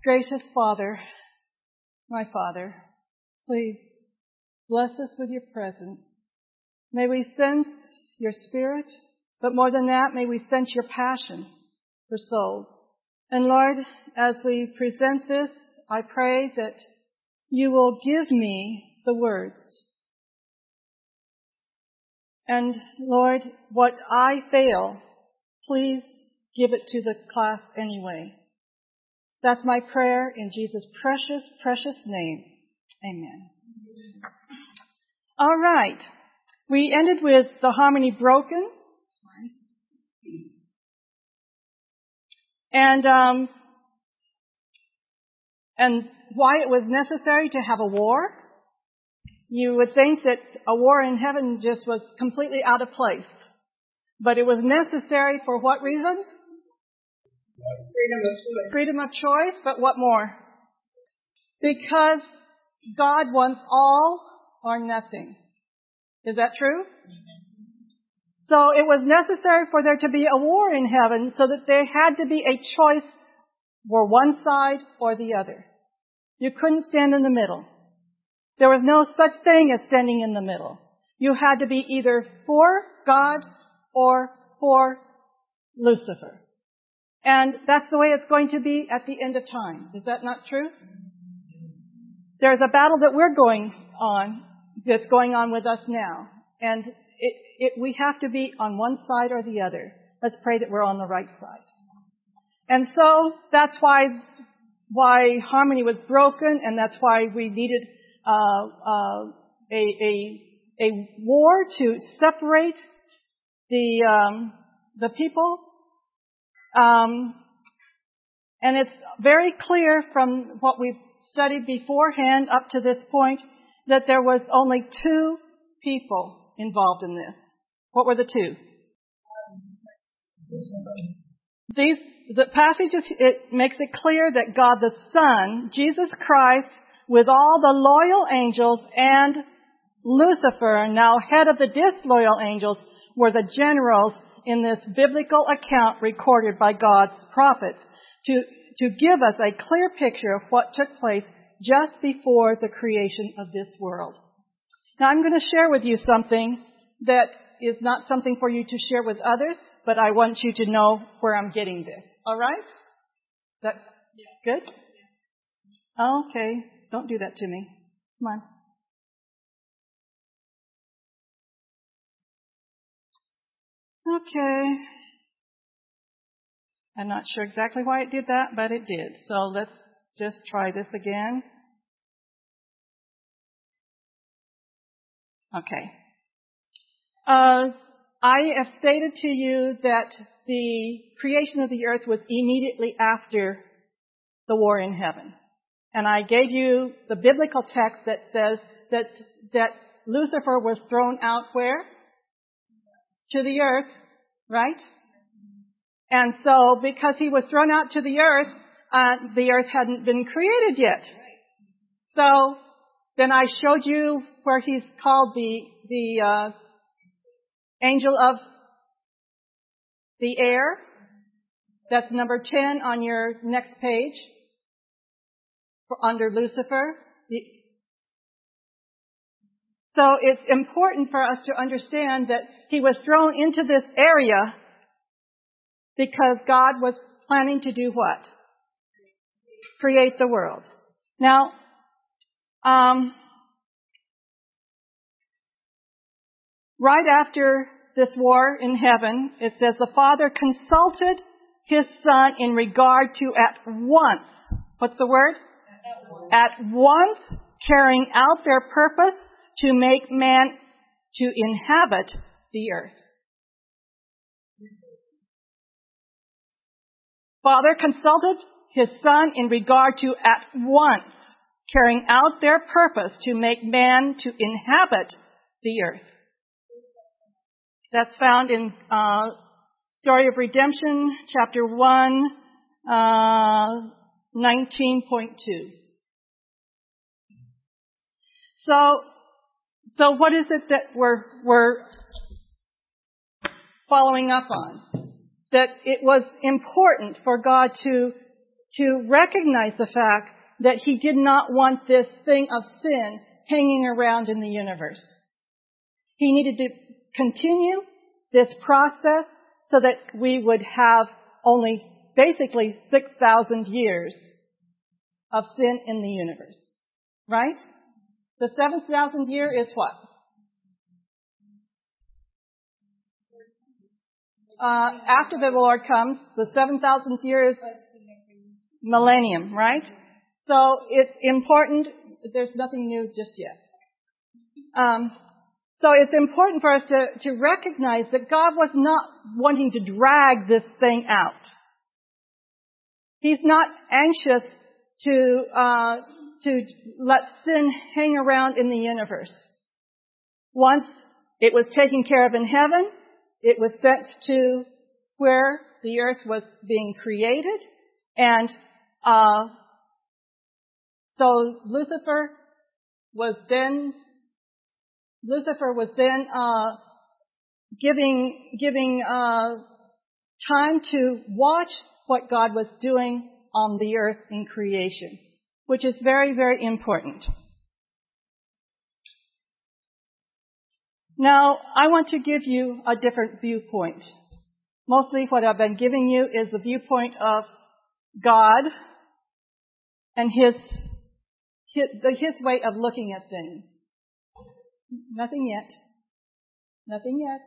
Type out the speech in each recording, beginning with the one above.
Gracious Father, my Father, please bless us with your presence. May we sense your Spirit, but more than that, may we sense your passion for souls. And Lord, as we present this, I pray that you will give me the words. And Lord, what I fail, please give it to the class anyway. That's my prayer in Jesus' precious, precious name. Amen. All right. We ended with the harmony broken. And why it was necessary to have a war. You would think that a war in heaven just was completely out of place. But it was necessary for what reason? Freedom of choice. Freedom of choice, but what more? Because God wants all or nothing. Is that true? So it was necessary for there to be a war in heaven so that there had to be a choice for one side or the other. You couldn't stand in the middle. There was no such thing as standing in the middle. You had to be either for God or for Lucifer. And that's the way it's going to be at the end of time. Is that not true? There's a battle that we're going on, that's going on with us now. And we have to be on one side or the other. Let's pray that we're on the right side. And so that's why harmony was broken, and that's why we needed a war to separate the people. And it's very clear from what we've studied beforehand up to this point that there was only two people involved in this. What were the two? The passages, it makes it clear that God the Son, Jesus Christ, with all the loyal angels and Lucifer, now head of the disloyal angels, were the generals in this biblical account recorded by God's prophets to give us a clear picture of what took place just before the creation of this world. Now I'm going to share with you something that is not something for you to share with others, but I want you to know where I'm getting this. All right? Is that good? Okay. Don't do that to me. Come on. Okay. I'm not sure exactly why it did that, but it did. So let's just try this again. Okay. I have stated to you that the creation of the earth was immediately after the war in heaven. And I gave you the biblical text that says that Lucifer was thrown out where? To the earth, right? And so because he was thrown out to the earth hadn't been created yet. So then I showed you where he's called the angel of the air. That's number 10 on your next page under Lucifer. So it's important for us to understand that he was thrown into this area because God was planning to do what? Create the world. Now, right after this war in heaven, it says the Father consulted his Son in regard to at once, what's the word? At once carrying out their purpose to make man to inhabit the earth. Father consulted his Son in regard to at once carrying out their purpose to make man to inhabit the earth. That's found in Story of Redemption, chapter 1, 19.2. So what is it that we're following up on? That it was important for God to to recognize the fact that he did not want this thing of sin hanging around in the universe. He needed to continue this process so that we would have only basically 6,000 years of sin in the universe. Right? The 7,000th year is what? After the Lord comes, the 7,000th year is millennium, right? So it's important. There's nothing new just yet. So it's important for us to recognize that God was not wanting to drag this thing out. He's not anxious to let sin hang around in the universe. Once it was taken care of in heaven, it was sent to where the earth was being created, and so Lucifer was then giving time to watch what God was doing on the earth in creation, which is very, very important. Now, I want to give you a different viewpoint. Mostly what I've been giving you is the viewpoint of God and His way of looking at things. Nothing yet. Nothing yet.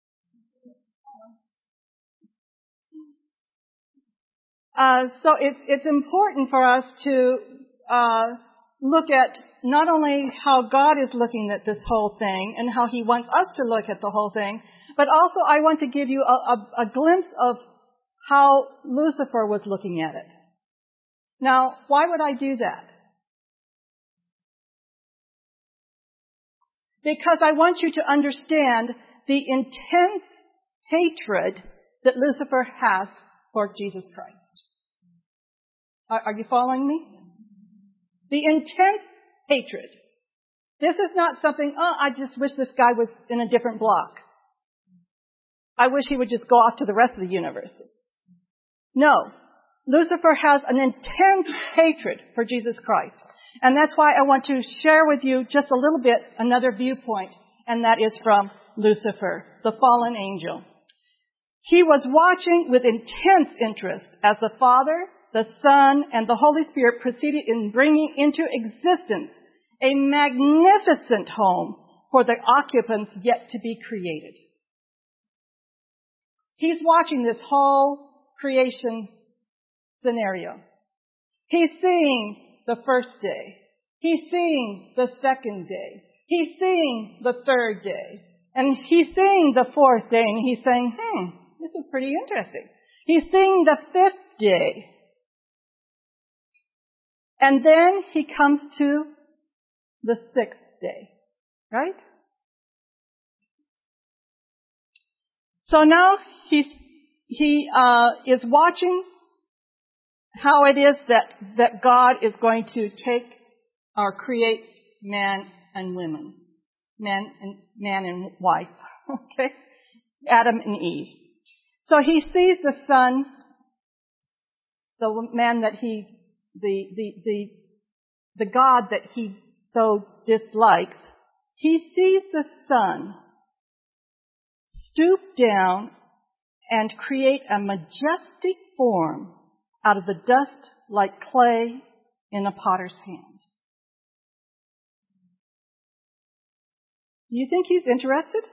So it's important for us to look at not only how God is looking at this whole thing and how He wants us to look at the whole thing, but also I want to give you a glimpse of how Lucifer was looking at it. Now, why would I do that? Because I want you to understand the intense hatred that Lucifer has for Jesus Christ. Are you following me? The intense hatred. This is not something, I just wish this guy was in a different block. I wish he would just go off to the rest of the universes. No. Lucifer has an intense hatred for Jesus Christ. And that's why I want to share with you just a little bit another viewpoint, and that is from Lucifer, the fallen angel. He was watching with intense interest as the Father, the Son, and the Holy Spirit proceeded in bringing into existence a magnificent home for the occupants yet to be created. He's watching this whole creation scenario. He's seeing the first day. He's seeing the second day. He's seeing the third day. And he's seeing the fourth day, and he's saying, this is pretty interesting. He's seeing the fifth day. And then he comes to the sixth day. Right? So now he is watching how it is that God is going to take or create man and women. Man and wife. Okay? Adam and Eve. So he sees the son, the man that the God that he so dislikes. He sees the son stoop down and create a majestic form out of the dust like clay in a potter's hand. Do you think he's interested?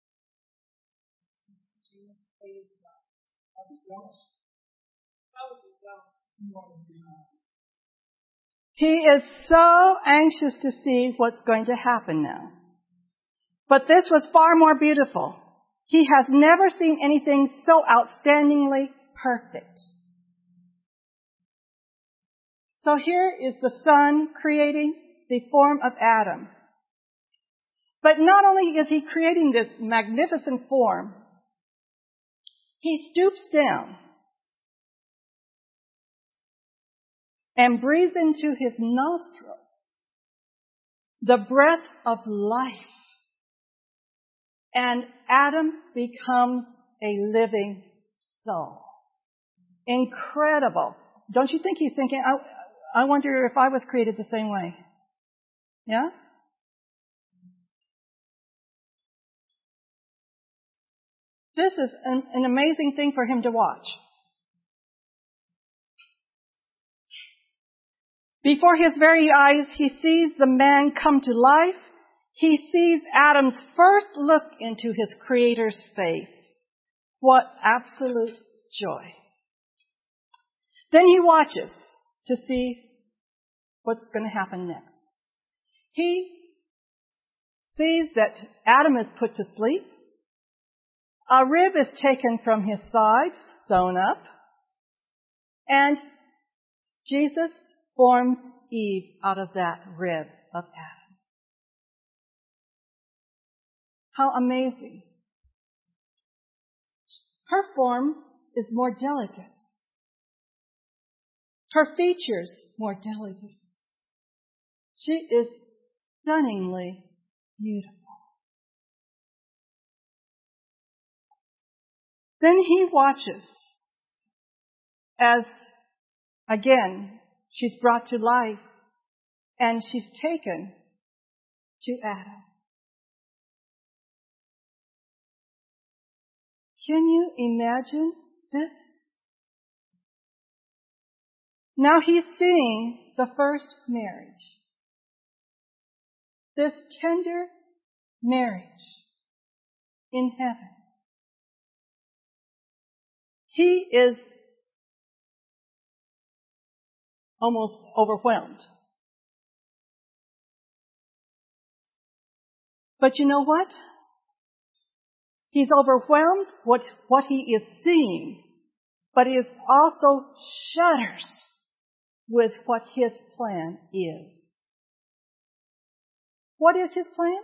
He is so anxious to see what's going to happen now. But this was far more beautiful. He has never seen anything so outstandingly perfect. So here is the Son creating the form of Adam. But not only is he creating this magnificent form, he stoops down and breathes into his nostrils the breath of life. And Adam becomes a living soul. Incredible. don't you think he's thinking, I wonder if I was created the same way? Yeah? This is an amazing thing for him to watch. Before his very eyes, he sees the man come to life. He sees Adam's first look into his Creator's face. What absolute joy. Then he watches to see what's going to happen next. He sees that Adam is put to sleep. A rib is taken from his side, sewn up, and Jesus forms Eve out of that rib of Adam. How amazing. Her form is more delicate. Her features more delicate. She is stunningly beautiful. Then he watches as, again, she's brought to life and she's taken to Adam. Can you imagine this? Now he's seeing the first marriage. This tender marriage in heaven. He is almost overwhelmed. But you know what? He's overwhelmed with what he is seeing, but he also shudders with what his plan is. What is his plan?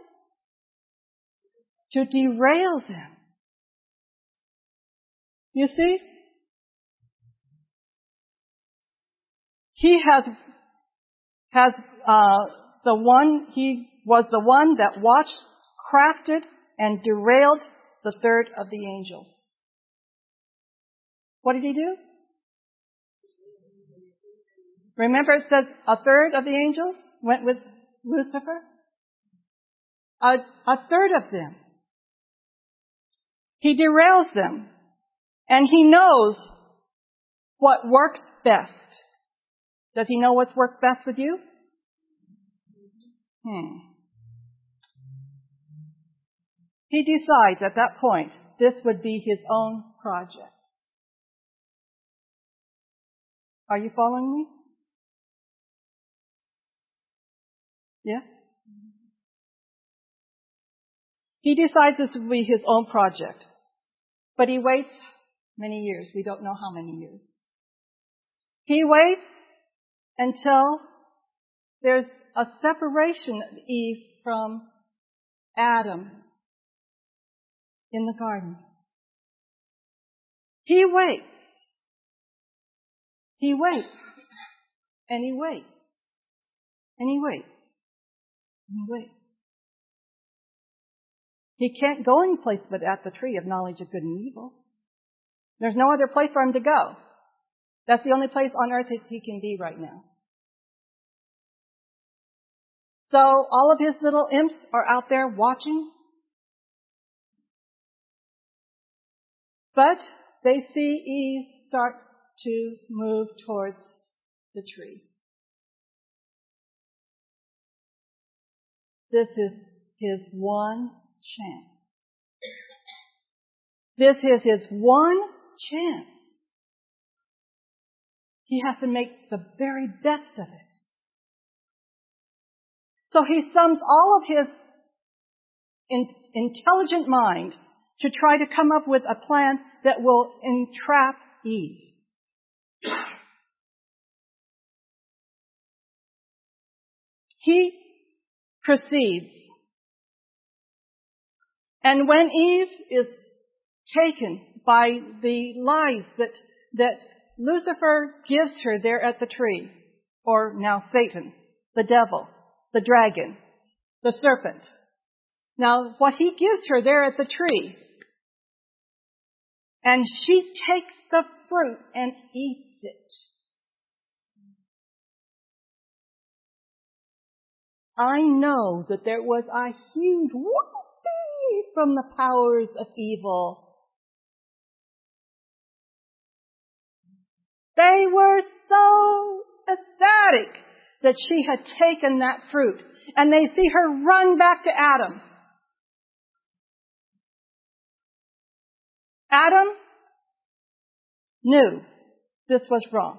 To derail them. You see? He he was the one that watched, crafted, and derailed the third of the angels. What did he do? Remember it says a third of the angels went with Lucifer? A third of them. He derails them. And he knows what works best. Does he know what works best with you? He decides at that point this would be his own project. Are you following me? Yeah? He decides this will be his own project. But he waits many years. We don't know how many years. He waits until there's a separation of Eve from Adam in the garden. He waits. He waits. And he waits. And he waits. And he waits. He can't go any place but at the tree of knowledge of good and evil. There's no other place for him to go. That's the only place on earth that he can be right now. So all of his little imps are out there watching. But they see Eve start to move towards the tree. This is his one chance. This is his one chance. He has to make the very best of it. So he sums all of his intelligent mind to try to come up with a plan that will entrap Eve. He proceeds. And when Eve is taken by the lies that Lucifer gives her there at the tree, or now Satan, the devil, the dragon, the serpent. Now, what he gives her there at the tree, and she takes the fruit and eats it. I know that there was a huge whoopee from the powers of evil. They were so ecstatic that she had taken that fruit. And they see her run back to Adam. Adam knew this was wrong.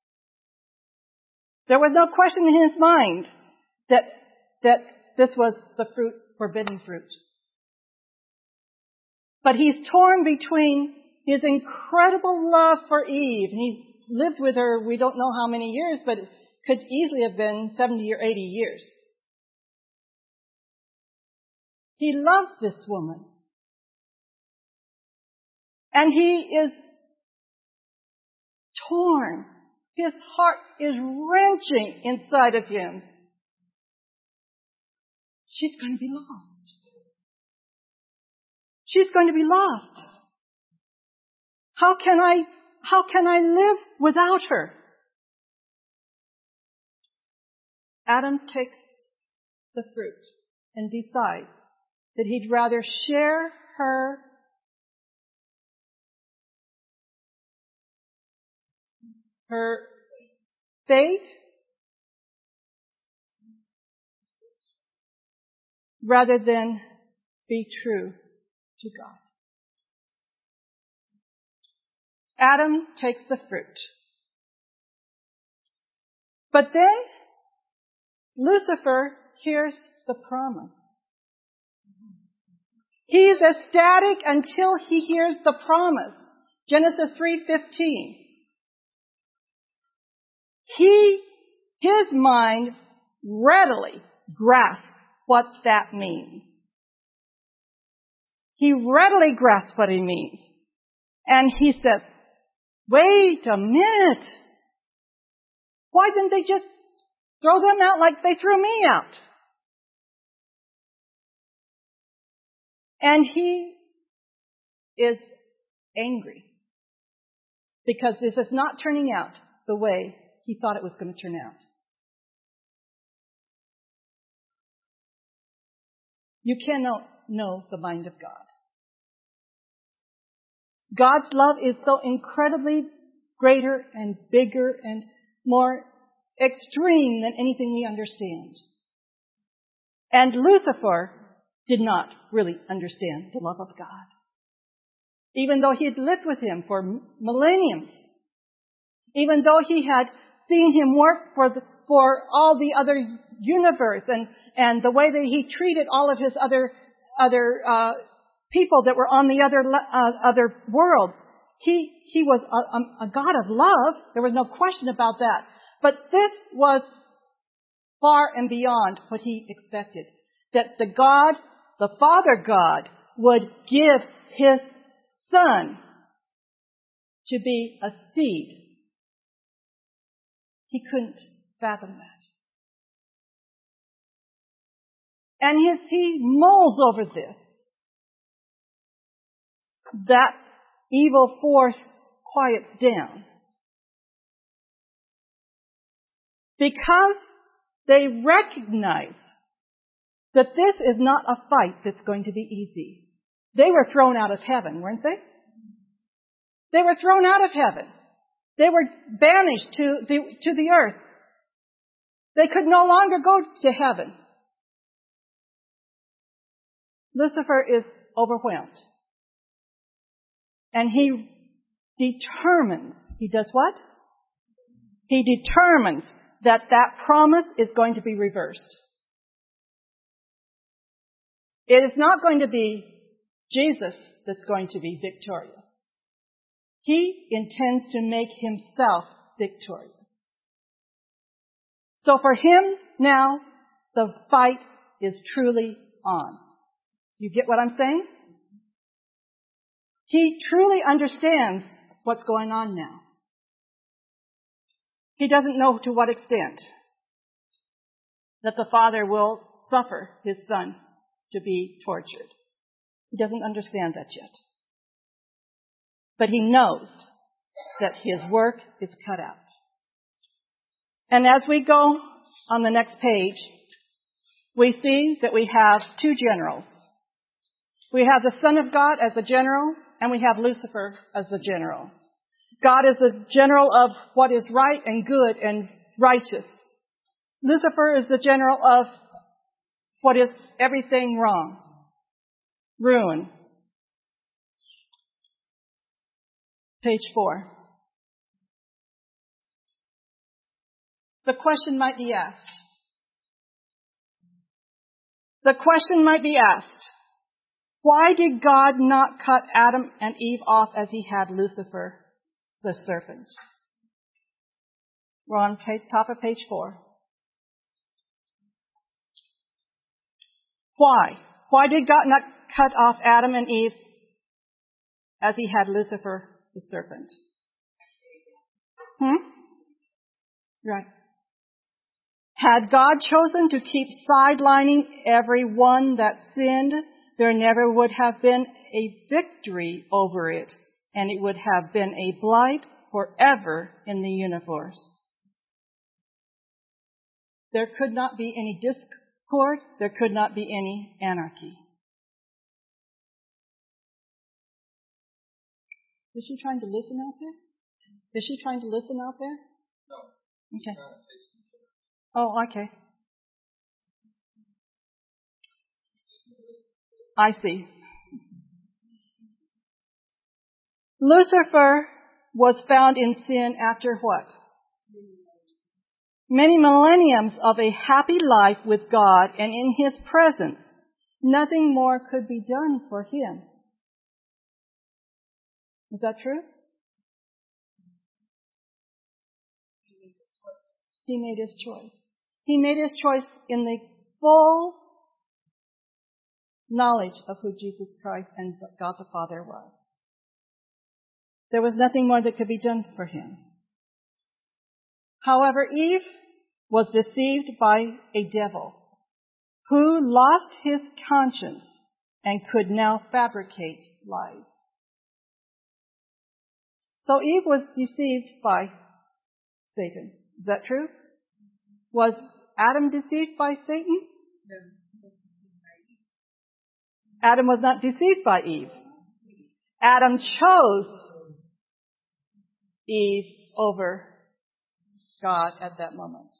There was no question in his mind that this was the fruit, forbidden fruit. But he's torn between his incredible love for Eve, and he's lived with her, we don't know how many years, but it could easily have been 70 or 80 years. He loves this woman. And he is torn. His heart is wrenching inside of him. She's going to be lost. She's going to be lost. How can I live without her? Adam takes the fruit and decides that he'd rather share her fate rather than be true to God. Adam takes the fruit. But then Lucifer hears the promise. He's ecstatic until he hears the promise. Genesis 3:15. His mind readily grasps what that means. He readily grasps what it means. And he says, wait a minute. Why didn't they just throw them out like they threw me out? And he is angry because this is not turning out the way he thought it was going to turn out. You cannot know the mind of God. God's love is so incredibly greater and bigger and more extreme than anything we understand. And Lucifer did not really understand the love of God. Even though he had lived with him for millenniums, even though he had seen him work for all the other universe and the way that he treated all of his other people that were on the other world. He was a God of love. There was no question about that. But this was far and beyond what he expected. That the Father God, would give his Son to be a seed. He couldn't fathom that. And as he mulls over this, that evil force quiets down. Because they recognize that this is not a fight that's going to be easy. They were thrown out of heaven, weren't they? They were thrown out of heaven. They were banished to the earth. They could no longer go to heaven. Lucifer is overwhelmed. And he determines, he does what? He determines that promise is going to be reversed. It is not going to be Jesus that's going to be victorious. He intends to make himself victorious. So for him now, the fight is truly on. You get what I'm saying? He truly understands what's going on now. He doesn't know to what extent that the Father will suffer his Son to be tortured. He doesn't understand that yet. But he knows that his work is cut out. And as we go on the next page, we see that we have two generals. We have the Son of God as the general, and we have Lucifer as the general. God is the general of what is right and good and righteous. Lucifer is the general of what is everything wrong. Ruin. Page 4. The question might be asked. Why did God not cut Adam and Eve off as he had Lucifer, the serpent? We're on top of page 4. Why? Why did God not cut off Adam and Eve as he had Lucifer, the serpent? Right. Had God chosen to keep sidelining everyone that sinned, there never would have been a victory over it, and it would have been a blight forever in the universe. There could not be any discord. There could not be any anarchy. Is she trying to listen out there? No. Okay. Oh, okay. I see. Lucifer was found in sin after what? Many millenniums of a happy life with God and in His presence. Nothing more could be done for him. Is that true? He made his choice. He made his choice in the full knowledge of who Jesus Christ and God the Father was. There was nothing more that could be done for him. However, Eve was deceived by a devil who lost his conscience and could now fabricate lies. So Eve was deceived by Satan. Is that true? Was Adam deceived by Satan? No. Adam was not deceived by Eve. Adam chose Eve over God at that moment.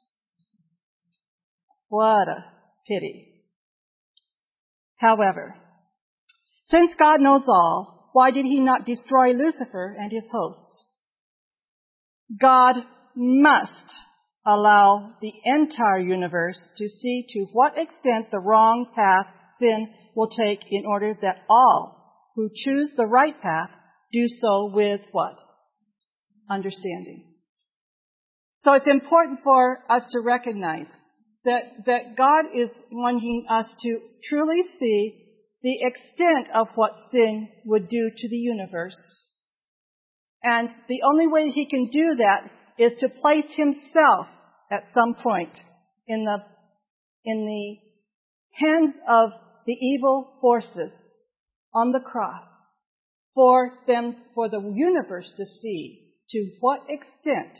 What a pity. However, since God knows all, why did He not destroy Lucifer and his hosts? God must allow the entire universe to see to what extent the wrong path sin will take in order that all who choose the right path do so with what? Understanding. So it's important for us to recognize that God is wanting us to truly see the extent of what sin would do to the universe. And the only way He can do that is to place Himself at some point in the hands of the evil forces on the cross for the universe to see to what extent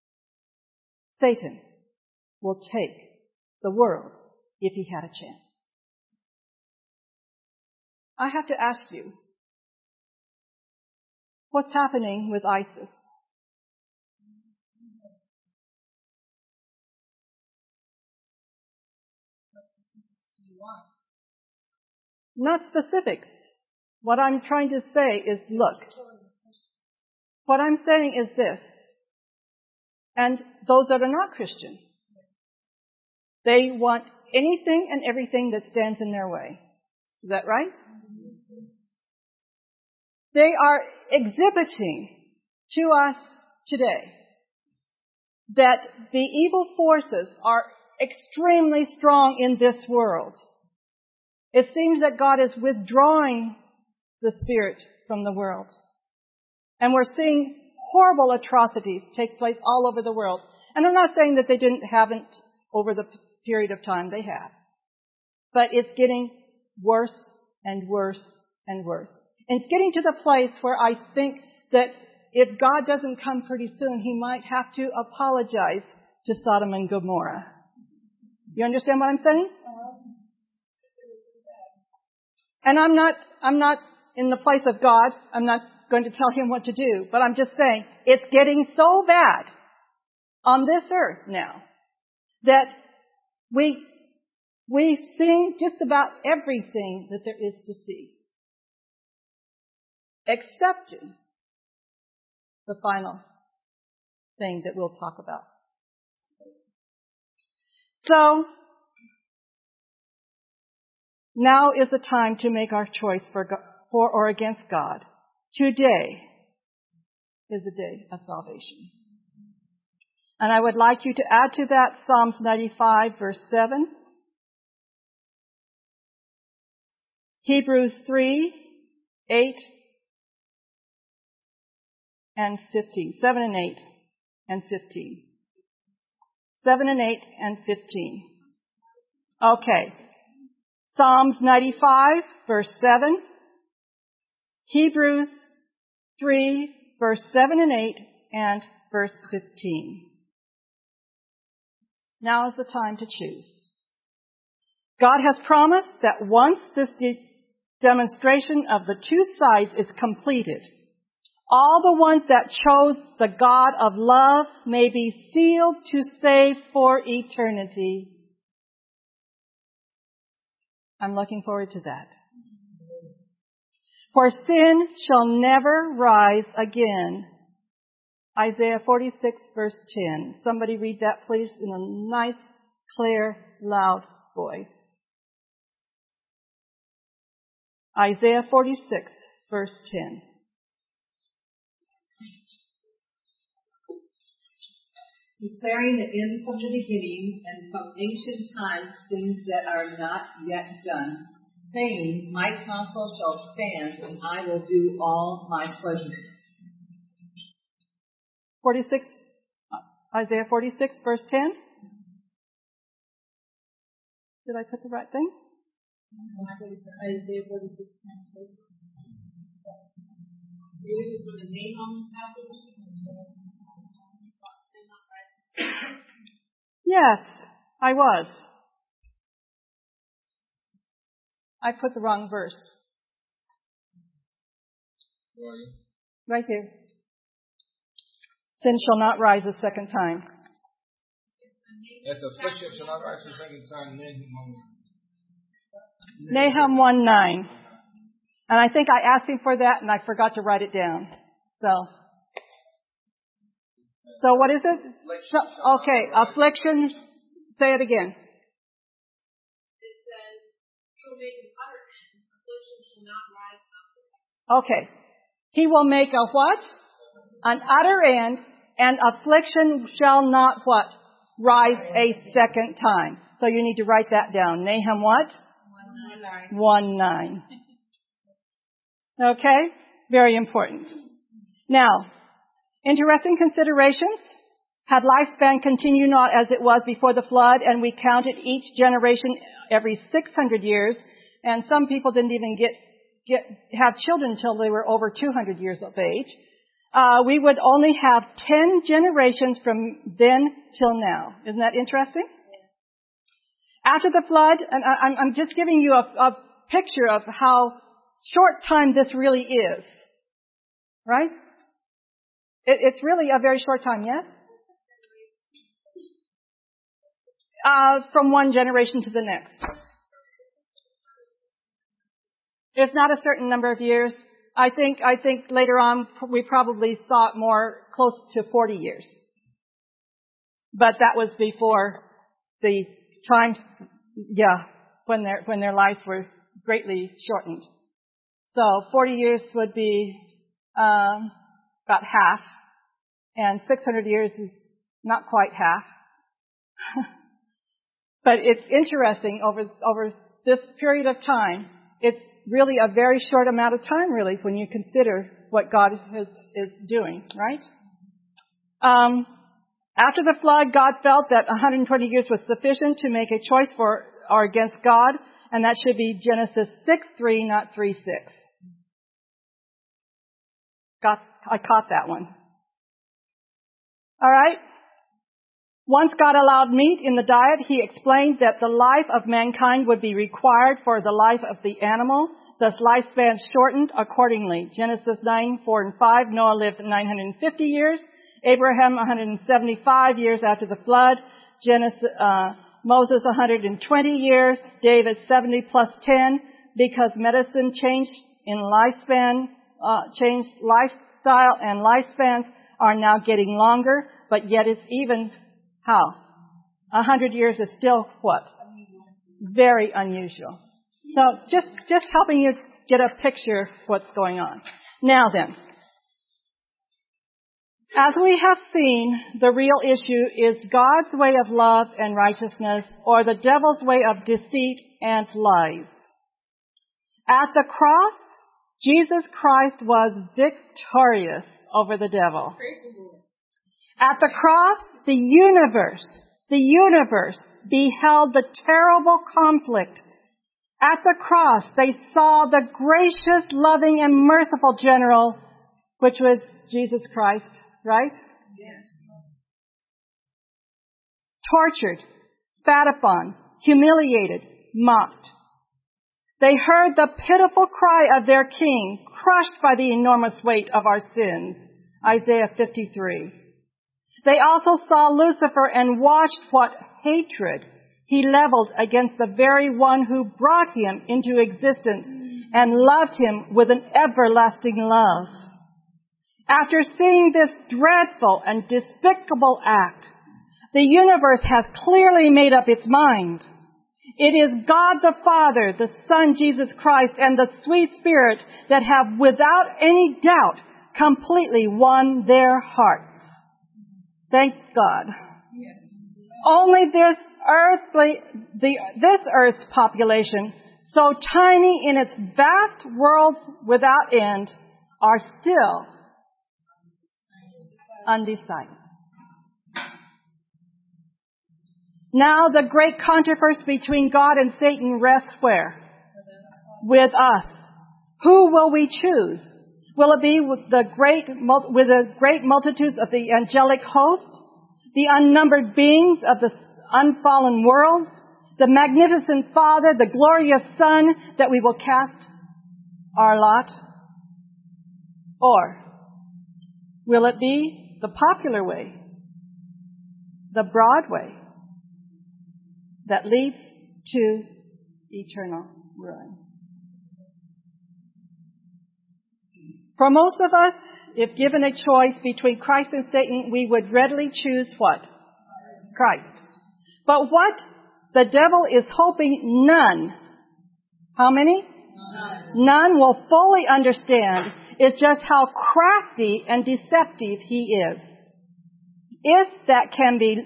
Satan will take the world if he had a chance. I have to ask you, what's happening with ISIS? Not specifics. What I'm trying to say is, look, what I'm saying is this, and those that are not Christian, they want anything and everything that stands in their way. Is that right? They are exhibiting to us today that the evil forces are extremely strong in this world. It seems that God is withdrawing the Spirit from the world. And we're seeing horrible atrocities take place all over the world. And I'm not saying that they haven't over the period of time. They have. But it's getting worse and worse and worse. And it's getting to the place where I think that if God doesn't come pretty soon, He might have to apologize to Sodom and Gomorrah. You understand what I'm saying? And I'm not in the place of God. I'm not going to tell him what to do. But I'm just saying, it's getting so bad on this earth now that we've seen just about everything that there is to see, excepting the final thing that we'll talk about. So, now is the time to make our choice for or against God. Today is the day of salvation. And I would like you to add to that Psalms 95 verse 7, Hebrews 3, 8, and 15. 7 and 8 and 15. 7 and 8 and 15. Okay. Psalms 95 verse 7, Hebrews 3 verse 7 and 8, and verse 15. Now is the time to choose. God has promised that once this demonstration of the two sides is completed, all the ones that chose the God of love may be sealed to save for eternity. I'm looking forward to that. For sin shall never rise again. Isaiah 46 verse 10. Somebody read that please in a nice, clear, loud voice. Isaiah 46 verse 10. Declaring the end from the beginning, and from ancient times things that are not yet done, saying, my counsel shall stand, and I will do all my pleasure. 46, Isaiah 46 verse 10. Did I put the right thing? Isaiah 46, 10. Reading from the Nahum passage. Yes, I was. I put the wrong verse. Right here. Sin shall not rise a second time. Yes, affliction shall not rise a second time. Nahum 1:9. And I think I asked him for that and I forgot to write it down. So what is it? Okay, affliction. Say it again. It says, he will make an utter end, affliction shall not rise up. Okay. He will make a what? An utter end, and affliction shall not what? Rise a second time. So you need to write that down. Nahum what? 1:9. Okay? Very important. Now, interesting considerations. Had lifespan continued not as it was before the flood, and we counted each generation every 600 years, and some people didn't even have children until they were over 200 years of age, we would only have 10 generations from then till now. Isn't that interesting? After the flood, and I'm just giving you a picture of how short time this really is. Right? It's really a very short time, yes? From one generation to the next. It's not a certain number of years. I think later on we probably thought more close to 40 years. But that was before the time, when their lives were greatly shortened. So 40 years would be about half, and 600 years is not quite half. But it's interesting over this period of time. It's really a very short amount of time, really, when you consider what God is doing, right? After the flood, God felt that 120 years was sufficient to make a choice for or against God, and that should be Genesis 6:3, not 3:6. I caught that one. All right. Once God allowed meat in the diet, he explained that the life of mankind would be required for the life of the animal, thus lifespan shortened accordingly. Genesis 9:4 and 5, Noah lived 950 years. Abraham 175 years after the flood. Moses 120 years. David 70 plus 10, because medicine changed in lifespan, changed lifestyle, and lifespans are now getting longer, but yet it's even how? 100 years is still what? Very unusual. So just helping you get a picture of what's going on. Now then, as we have seen, the real issue is God's way of love and righteousness, or the devil's way of deceit and lies. At the cross, Jesus Christ was victorious over the devil. At the cross, the universe beheld the terrible conflict. At the cross, they saw the gracious, loving, and merciful general, which was Jesus Christ, right? Yes. Tortured, spat upon, humiliated, mocked. They heard the pitiful cry of their king, crushed by the enormous weight of our sins. Isaiah 53. They also saw Lucifer and watched what hatred he leveled against the very one who brought him into existence and loved him with an everlasting love. After seeing this dreadful and despicable act, the universe has clearly made up its mind. It is God the Father, the Son Jesus Christ, and the sweet Spirit that have without any doubt completely won their hearts. Thank God. Yes. Only this earth's population, so tiny in its vast worlds without end, are still undecided. Now the great controversy between God and Satan rests where? With us. Who will we choose? Will it be with the great multitudes of the angelic host, the unnumbered beings of the unfallen worlds, the magnificent Father, the glorious Son, that we will cast our lot? Or will it be the popular way, the broad way, that leads to eternal ruin? For most of us, if given a choice between Christ and Satan, we would readily choose what? Christ. But what the devil is hoping none, how many? None will fully understand is just how crafty and deceptive he is. If that can be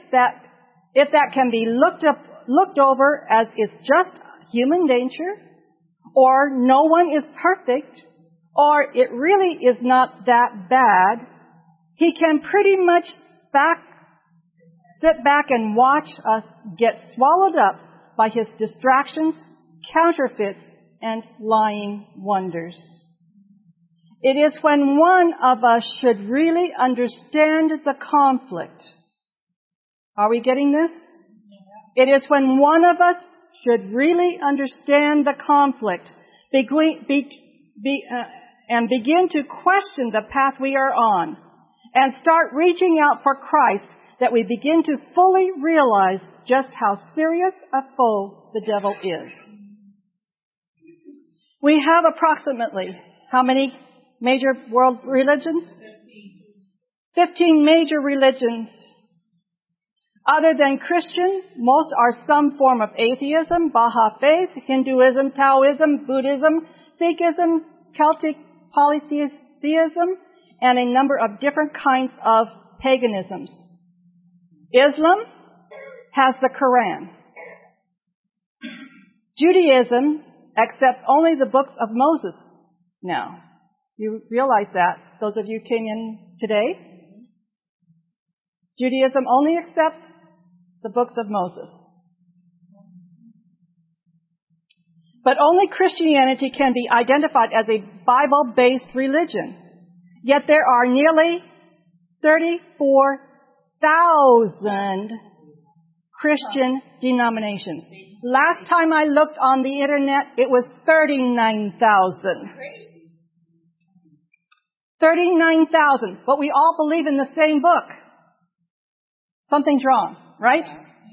looked over as it's just human nature, or no one is perfect, or it really is not that bad, he can pretty much sit back and watch us get swallowed up by his distractions, counterfeits, and lying wonders. It is when one of us should really understand the conflict. Are we getting this? It is when one of us should really understand the conflict and begin to question the path we are on and start reaching out for Christ, that we begin to fully realize just how serious a foe the devil is. We have approximately how many major world religions? 15 major religions. Other than Christian, most are some form of atheism, Baha'i faith, Hinduism, Taoism, Buddhism, Sikhism, Celtic polytheism, and a number of different kinds of paganisms. Islam has the Quran. Judaism accepts only the books of Moses now. You realize that, those of you who came in today? Judaism only accepts the books of Moses. But only Christianity can be identified as a Bible-based religion. Yet there are nearly 34,000 Christian denominations. Last time I looked on the internet, it was 39,000. 39,000. But we all believe in the same book. Something's wrong, right?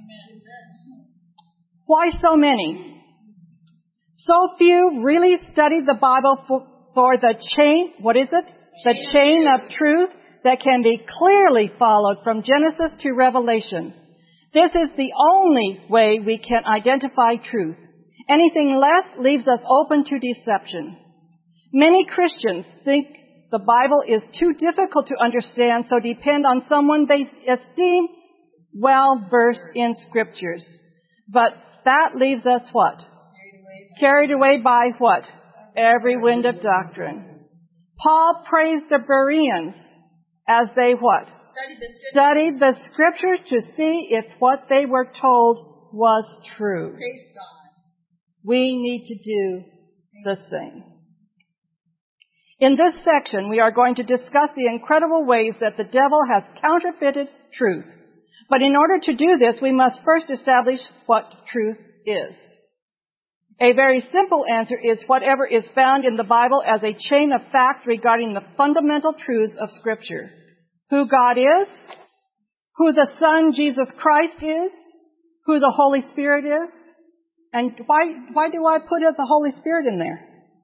Why so many? So few really study the Bible for the chain, what is it? The chain of truth that can be clearly followed from Genesis to Revelation. This is the only way we can identify truth. Anything less leaves us open to deception. Many Christians think the Bible is too difficult to understand, so depend on someone they esteem well-versed in Scriptures. But that leaves us what? Carried away by what? Every wind of doctrine. Paul praised the Bereans as they what? Studied the Scriptures to see if what they were told was true. Praise God. We need to do the same. In this section, we are going to discuss the incredible ways that the devil has counterfeited truth. But in order to do this, we must first establish what truth is. A very simple answer is whatever is found in the Bible as a chain of facts regarding the fundamental truths of Scripture. Who God is, who the Son, Jesus Christ, is, who the Holy Spirit is. And why do I put the Holy Spirit in there?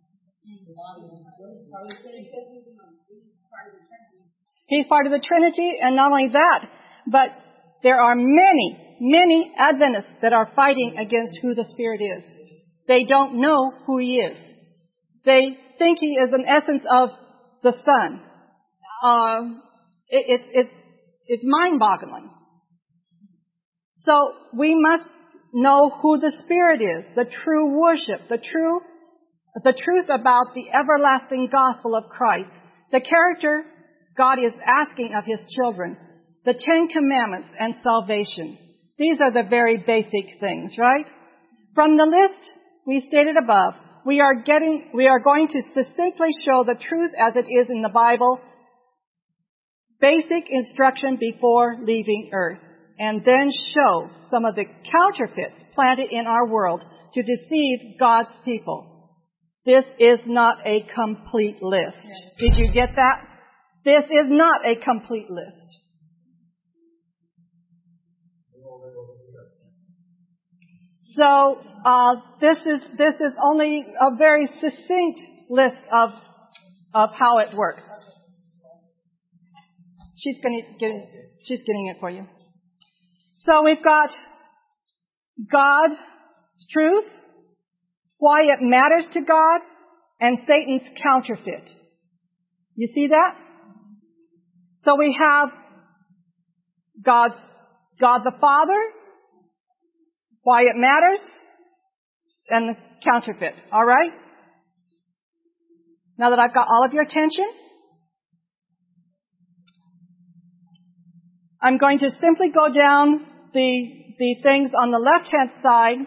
He's part of the Trinity, and not only that, but there are many Adventists that are fighting against who the Spirit is. They don't know who He is. They think He is an essence of the Son. It's mind-boggling. So we must know who the Spirit is, the true worship, the truth about the everlasting gospel of Christ, the character God is asking of His children, the 10 Commandments, and salvation. These are the very basic things, right? From the list we stated above, we are going to succinctly show the truth as it is in the Bible, basic instruction before leaving earth, and then show some of the counterfeits planted in our world to deceive God's people. This is not a complete list. Did you get that? This is not a complete list. So this is only a very succinct list of how it works. She's getting it for you. So we've got God's truth, why it matters to God, and Satan's counterfeit. You see that? So we have God the Father, why it matters, and the counterfeit. All right? Now that I've got all of your attention, I'm going to simply go down the things on the left-hand side,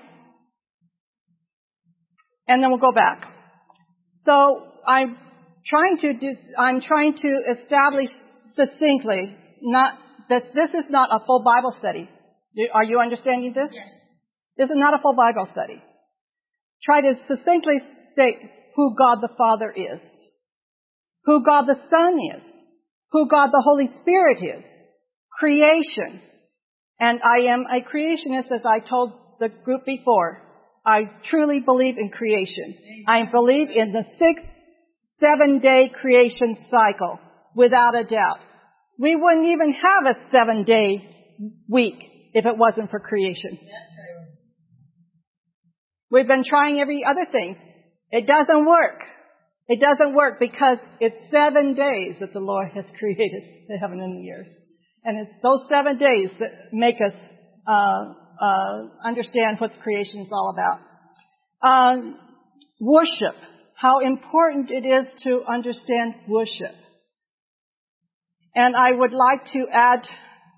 and then we'll go back. So I'm trying to establish succinctly that this is not a full Bible study. Are you understanding this? Yes. This is not a full Bible study. Try to succinctly state who God the Father is, who God the Son is, who God the Holy Spirit is, creation. And I am a creationist, as I told the group before. I truly believe in creation. I believe in the 7-day creation cycle, without a doubt. We wouldn't even have a 7-day week if it wasn't for creation. That's right. We've been trying every other thing. It doesn't work. It doesn't work because it's 7 days that the Lord has created the heaven and the earth. And it's those 7 days that make us understand what creation is all about. Worship. How important it is to understand worship. And I would like to add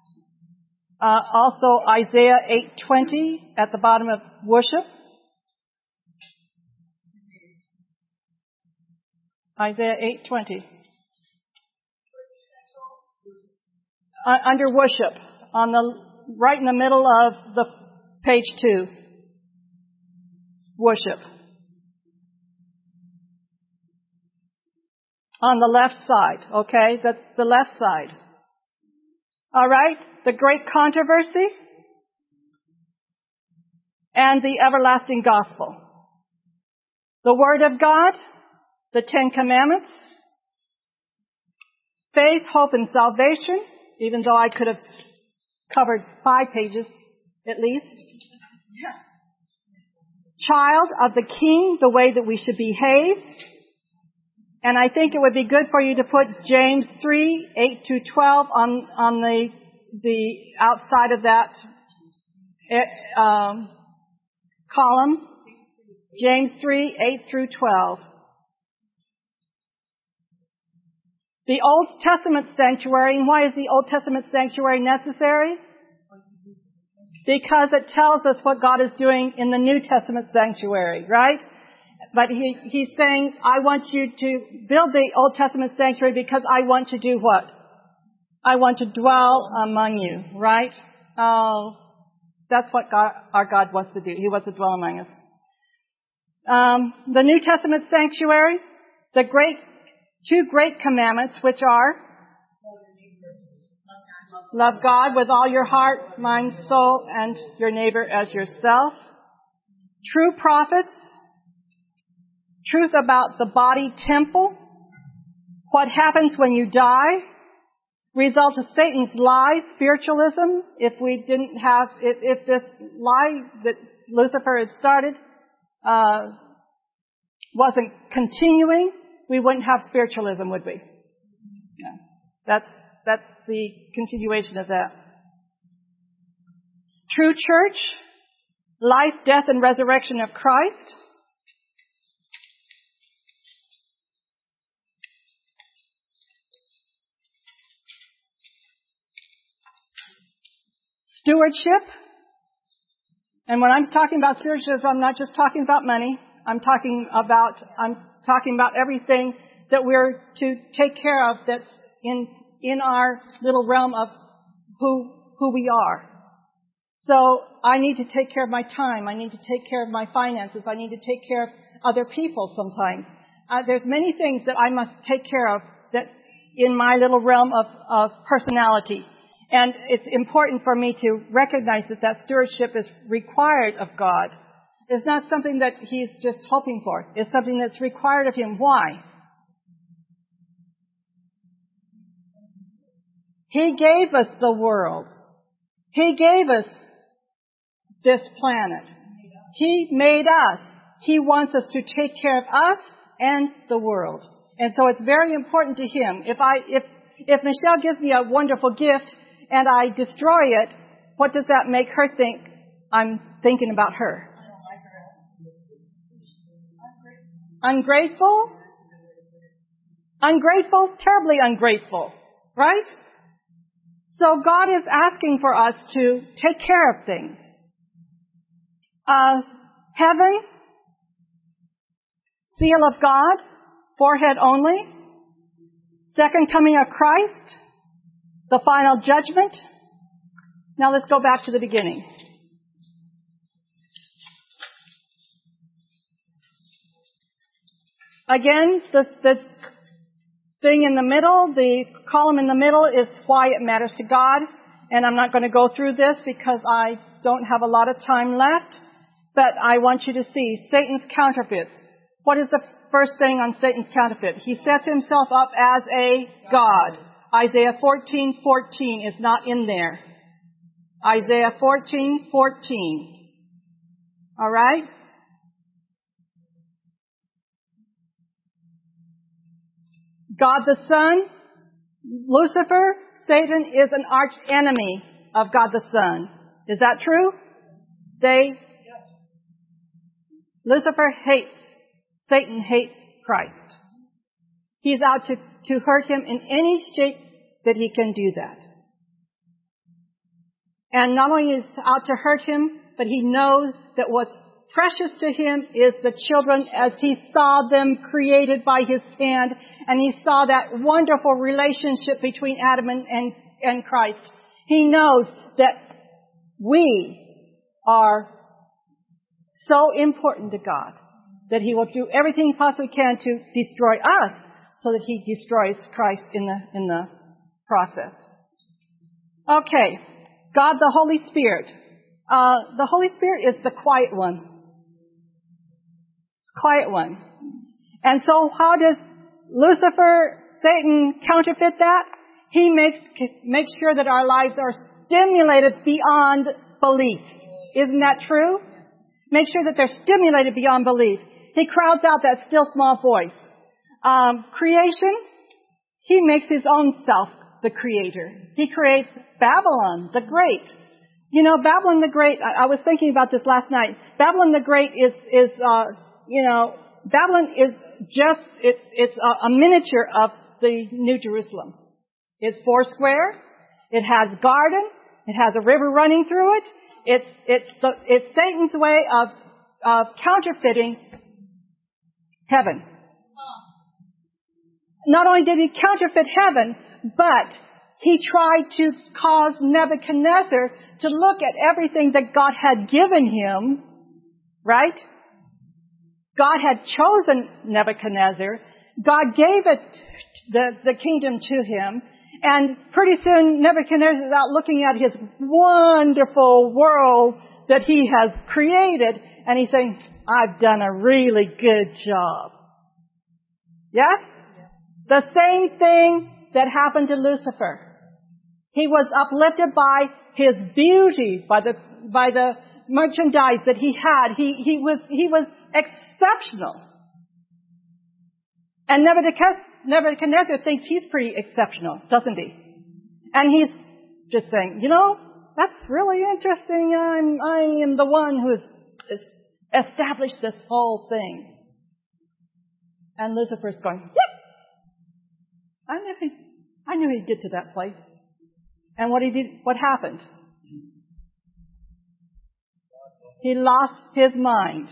also Isaiah 8:20 at the bottom of worship. Isaiah 8:20. Under worship, on the right in the middle of the page 2. Worship. On the left side, okay? That's the left side. All right? The great controversy and the everlasting gospel. The Word of God, the 10 Commandments, faith, hope, and salvation, even though I could have covered 5 pages at least. Child of the King, the way that we should behave. And I think it would be good for you to put James 3, 8 to 12 on the outside of that column. James 3, 8 through 12. The Old Testament sanctuary. And why is the Old Testament sanctuary necessary? Because it tells us what God is doing in the New Testament sanctuary, right? But he's saying, I want you to build the Old Testament sanctuary because I want to do what? I want to dwell among you, right? Oh, that's what our God wants to do. He wants to dwell among us. The New Testament sanctuary, the 2 great commandments, which are love God with all your heart, mind, soul, and your neighbor as yourself. True prophets. Truth about the body temple. What happens when you die. Result of Satan's lie, spiritualism. If this lie that Lucifer had started wasn't continuing, we wouldn't have spiritualism, would we? No. That's the continuation of that. True church, life, death, and resurrection of Christ. Stewardship. And when I'm talking about stewardship, I'm not just talking about money. I'm talking about everything that we're to take care of that's in our little realm of who we are. So I need to take care of my time. I need to take care of my finances. I need to take care of other people sometimes. There's many things that I must take care of that in my little realm of personality. And it's important for me to recognize that stewardship is required of God. It's not something that He's just hoping for. It's something that's required of Him. Why? He gave us the world. He gave us this planet. He made us. He wants us to take care of us and the world. And so it's very important to Him. If Michelle gives me a wonderful gift and I destroy it, what does that make her think? I'm thinking about her. Ungrateful? Ungrateful? Terribly ungrateful. Right? So God is asking for us to take care of things. Heaven, seal of God, forehead only. Second coming of Christ, the final judgment. Now let's go back to the beginning. Again, the thing in the middle, the column in the middle is why it matters to God. And I'm not going to go through this because I don't have a lot of time left. But I want you to see Satan's counterfeits. What is the first thing on Satan's counterfeit? He sets himself up as a God. Isaiah 14:14 is not in there. Isaiah 14:14. All right? God the Son, Lucifer, Satan is an arch enemy of God the Son. Is that true? Lucifer hates, Satan hates Christ. He's out to hurt him in any shape that he can do that. And not only is he out to hurt him, but he knows that what's precious to him is the children as he saw them created by his hand, and he saw that wonderful relationship between Adam and Christ. He knows that we are so important to God that He will do everything He possibly can to destroy us so that He destroys Christ in the process. Okay. God the Holy Spirit. The Holy Spirit is the quiet one. Quiet one. And so how does Lucifer, Satan, counterfeit that? He makes sure that our lives are stimulated beyond belief. Isn't that true? Make sure that they're stimulated beyond belief. He crowds out that still small voice. Creation, he makes his own self the creator. He creates Babylon the Great. You know, Babylon the Great, I was thinking about this last night. Babylon the Great is Babylon is just, it's a miniature of the New Jerusalem. It's 4 square. It has garden. It has a river running through it. It's Satan's way of counterfeiting heaven. Not only did he counterfeit heaven, but he tried to cause Nebuchadnezzar to look at everything that God had given him, right? God had chosen Nebuchadnezzar. God gave it, the kingdom to him. And pretty soon Nebuchadnezzar is out looking at his wonderful world that he has created. And he's saying, I've done a really good job. Yes? The same thing that happened to Lucifer. He was uplifted by his beauty, by the merchandise that he had. He was exceptional. And Nebuchadnezzar thinks he's pretty exceptional, doesn't he? And he's just saying, you know, that's really interesting. I am the one who has established this whole thing. And Lucifer's going, yep! I knew he'd get to that place. And what happened? He lost his mind.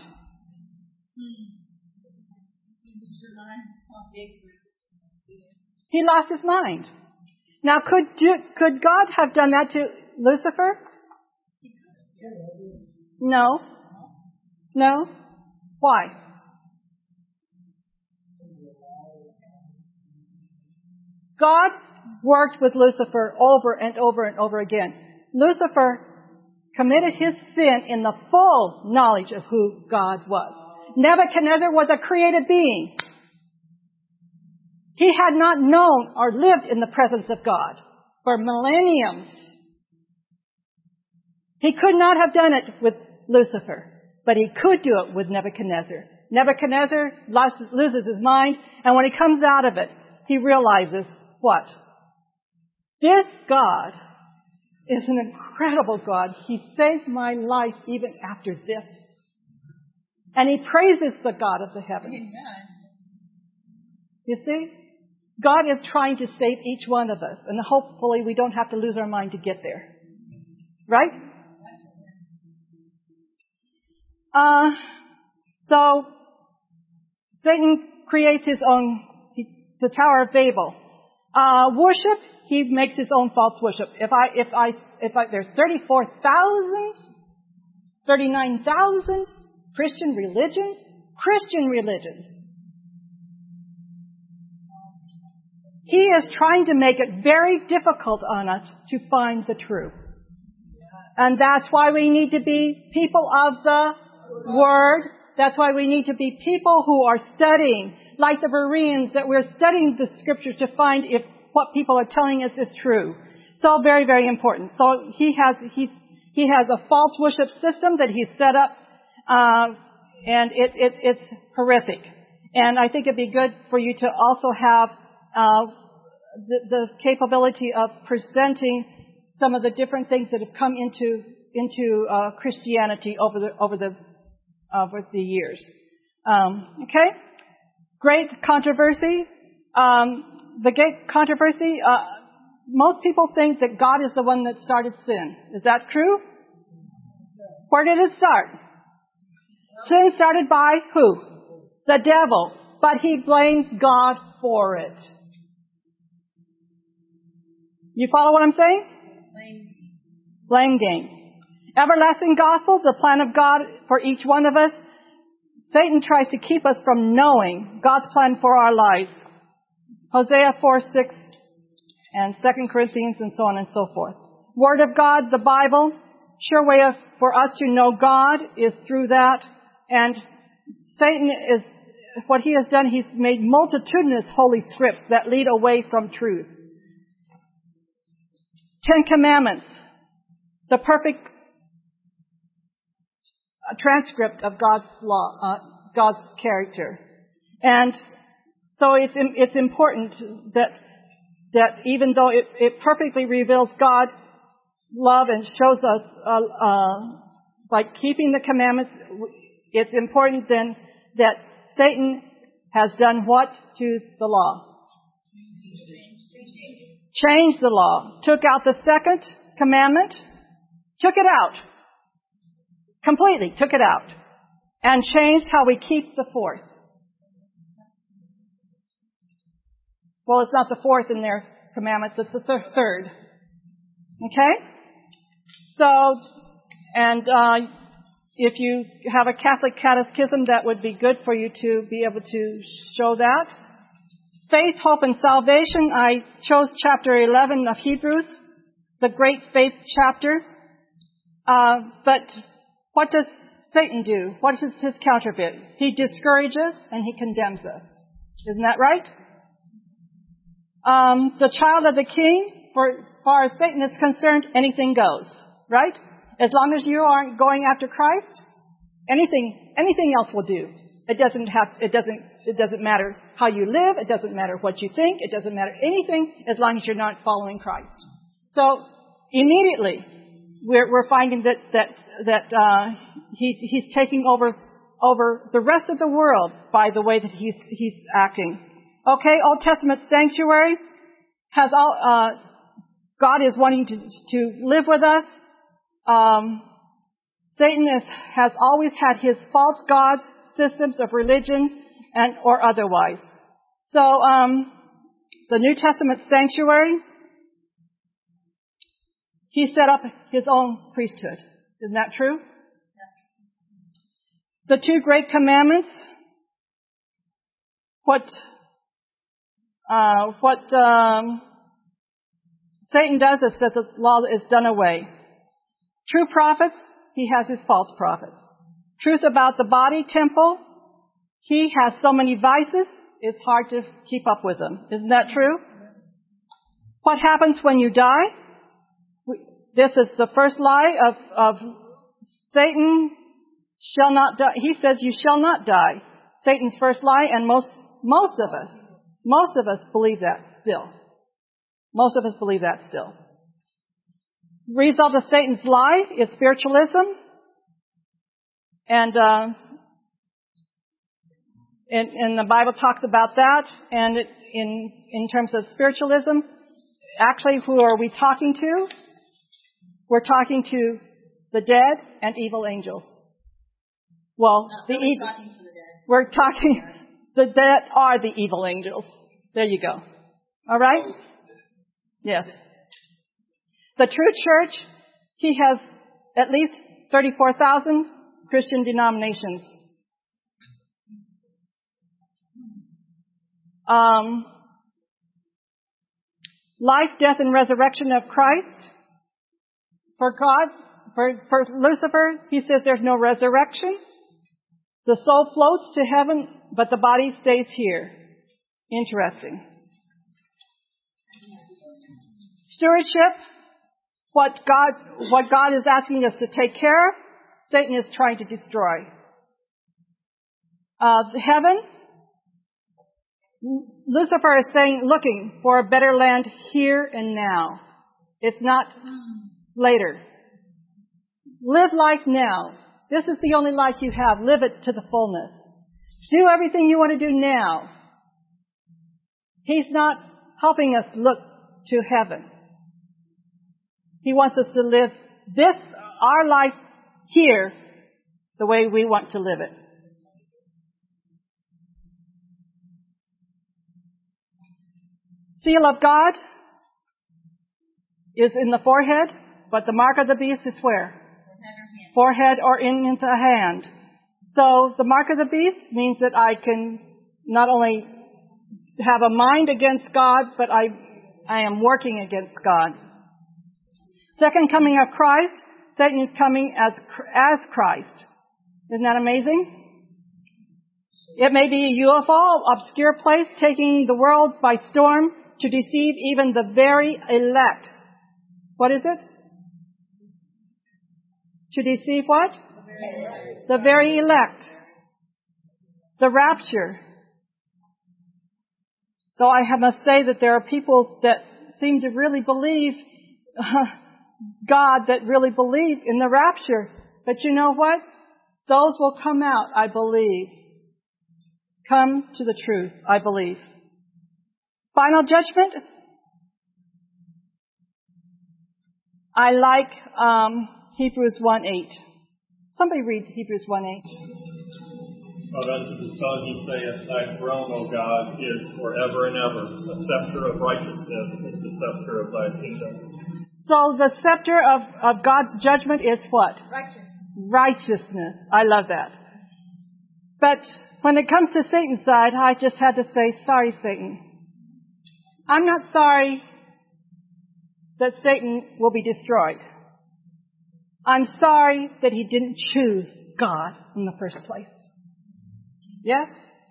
He lost his mind. Now, could God have done that to Lucifer? No. No. Why? God worked with Lucifer over and over and over again. Lucifer committed his sin in the full knowledge of who God was. Nebuchadnezzar was a created being. He had not known or lived in the presence of God for millenniums. He could not have done it with Lucifer, but he could do it with Nebuchadnezzar. Nebuchadnezzar loses his mind, and when he comes out of it, he realizes what? This God is an incredible God. He saved my life even after this. And he praises the God of the heavens. You see? God is trying to save each one of us. And hopefully we don't have to lose our mind to get there. Right? So, Satan creates his own, the Tower of Babel. Worship, he makes his own false worship. If there's 34,000, 39,000 Christian religions, he is trying to make it very difficult on us to find the truth. And that's why we need to be people of the Word. That's why we need to be people who are studying, like the Bereans, that we're studying the Scriptures to find if what people are telling us is true. So very, very important. So he has a false worship system that he's set up, and it's horrific. And I think it'd be good for you to also have the capability of presenting some of the different things that have come into Christianity over the years. Okay, great controversy. The great controversy. Most people think that God is the one that started sin. Is that true? Where did it start? Sin started by who? The devil. But he blames God for it. You follow what I'm saying? Blame game. Everlasting gospel, the plan of God for each one of us. Satan tries to keep us from knowing God's plan for our lives. Hosea 4:6 and 2 Corinthians and so on and so forth. Word of God, the Bible, sure way for us to know God is through that. And Satan is, what he has done, he's made multitudinous holy scripts that lead away from truth. 10 Commandments, the perfect transcript of God's law, God's character. And so it's important that even though it perfectly reveals God's love and shows us, by keeping the commandments, it's important then that Satan has done what to the law? Changed the law. Took out the second commandment. Took it out. Completely took it out. And changed how we keep the fourth. Well, it's not the fourth in their commandments, it's the third. Okay? So, and if you have a Catholic catechism, that would be good for you to be able to show that. Faith, hope, and salvation. I chose chapter 11 of Hebrews, the great faith chapter. But what does Satan do? What is his counterfeit? He discourages and he condemns us. Isn't that right? The child of the king, for as far as Satan is concerned, anything goes. Right? As long as you aren't going after Christ, anything else will do. It doesn't matter how you live. It doesn't matter what you think. It doesn't matter anything as long as you're not following Christ. So immediately we're finding that he's taking over the rest of the world by the way that he's acting. Okay, Old Testament sanctuary has all. God is wanting to live with us. Satan has always had his false gods, systems of religion, or otherwise. So, the New Testament sanctuary, he set up his own priesthood. Isn't that true? The two great commandments, what Satan does is that the law is done away. True prophets, he has his false prophets. Truth about the body temple, he has so many vices, it's hard to keep up with them. Isn't that true? What happens when you die? This is the first lie of Satan shall not die. He says you shall not die. Satan's first lie, and most of us believe that still. Most of us believe that still. Result of Satan's lie is spiritualism. And the Bible talks about that. And in terms of spiritualism, actually, who are we talking to? We're talking to the dead and evil angels. Well, we're talking, the dead are the evil angels. There you go. All right? Yes. The true church, he has at least 34,000 Christian denominations. Life, death, and resurrection of Christ. For God, for Lucifer, he says there's no resurrection. The soul floats to heaven, but the body stays here. Interesting. Stewardship, what God is asking us to take care of, Satan is trying to destroy. Heaven, Lucifer is saying, looking for a better land here and now. It's not later. Live life now. This is the only life you have. Live it to the fullness. Do everything you want to do now. He's not helping us look to heaven. He wants us to live our life here, the way we want to live it. Seal of God is in the forehead, but the mark of the beast is where? forehead, or into a hand. So the mark of the beast means that I can not only have a mind against God, but I am working against God. Second coming of Christ, Satan is coming as Christ. Isn't that amazing? It may be a UFO, obscure place, taking the world by storm to deceive even the very elect. What is it? To deceive what? The very elect. The rapture. So I must say that there are people that seem to really believe God, that really believe in the rapture. But you know what? Those will come out, I believe. Come to the truth, I believe. Final judgment. I like Hebrews 1:8. Somebody read Hebrews 1:8. But unto the Son he saith, Thy throne, O God, is forever and ever. A scepter of righteousness is the scepter of thy kingdom. So the scepter of God's judgment is what? Righteousness. I love that. But when it comes to Satan's side, I just had to say, sorry, Satan. I'm not sorry that Satan will be destroyed. I'm sorry that he didn't choose God in the first place. Yes?